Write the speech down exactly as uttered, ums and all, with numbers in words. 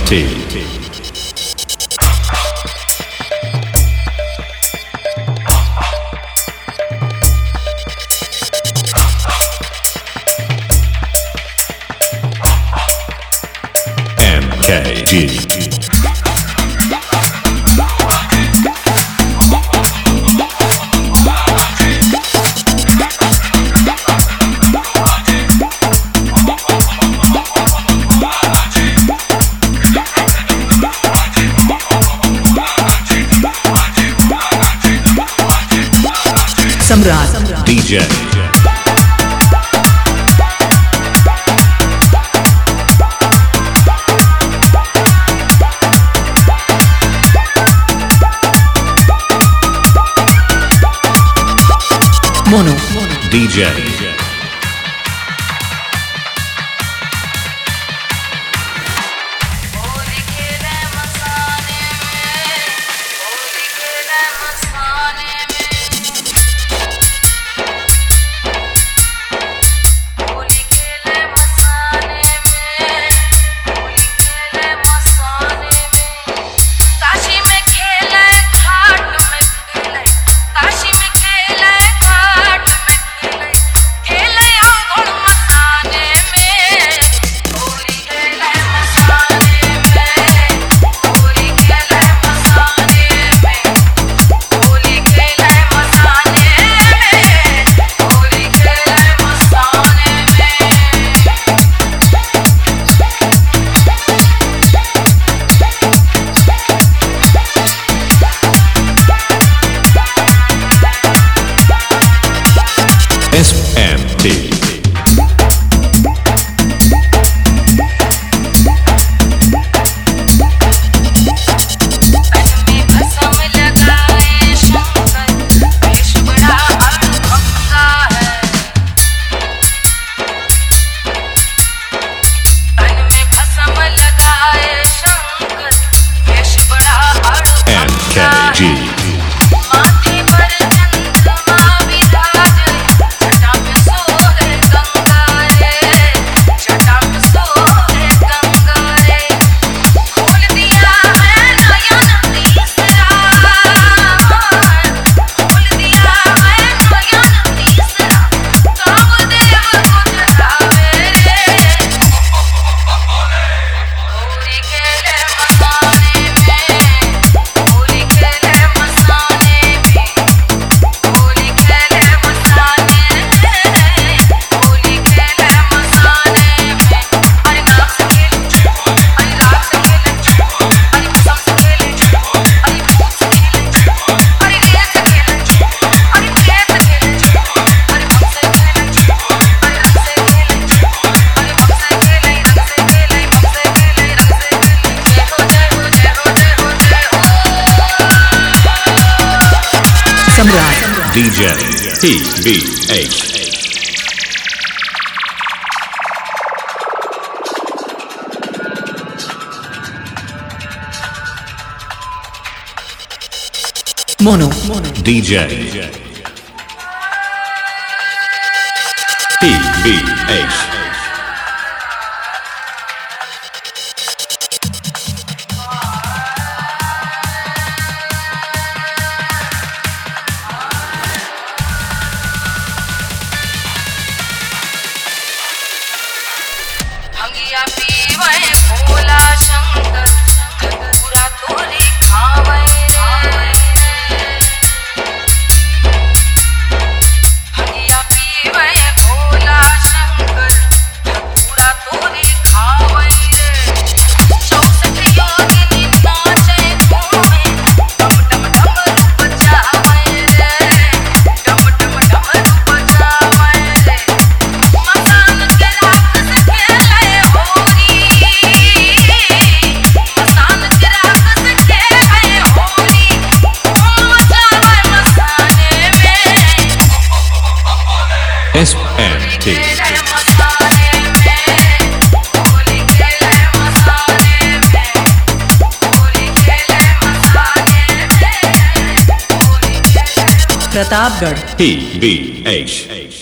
T. M K G. Samrat D J. Mono D J. S M T. M K G. Samrat D J. T B H. Mono D J. T B H. भंगिया पीवे भोला शंकर पूरा तोरी खावे भंगिया पीवे भोला शंकर पूरा तोरी खावे चौसठ योगिनी नाचे घूमे डम डम डमरू बजावे रे डम डम डमरू बजावे रे मसान के रात से खेले होरी मसान के रात से खेले होरी घूम जावे मसाने में S M T. मसाने में होली खेले मसाने में होली खेले मसाने में होली खेले Pratapgarh T B H.